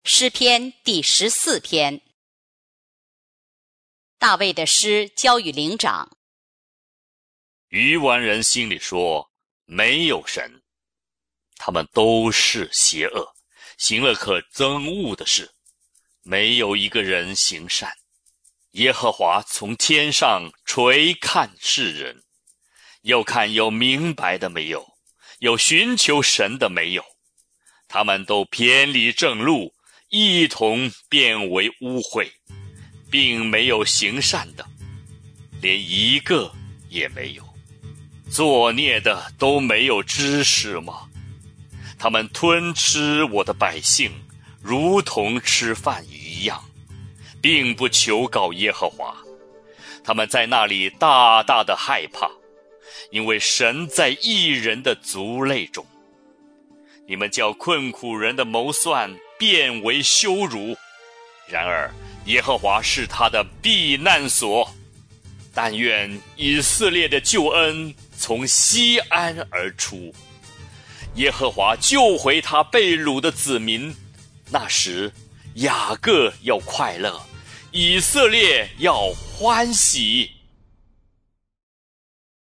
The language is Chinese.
诗篇第14篇。大卫的诗交与灵长。 愚顽人心里说，没有神，他们都是邪恶，行了可憎恶的事，没有一个人行善。耶和华从天上垂看世人，又看有明白的没有，有寻求神的没有。他们都偏离正路，一同变为污秽，并没有行善的，连一个也没有。作孽的都没有知识吗？他们吞吃我的百姓，如同吃饭一样，并不求告耶和华。他们在那里大大的害怕，因为神在义人的族类中。你们叫困苦人的谋算变为羞辱，然而耶和华是他的避难所。但愿以色列的救恩从西安而出，耶和华救回他被掳的子民。那时雅各要快乐，以色列要欢喜。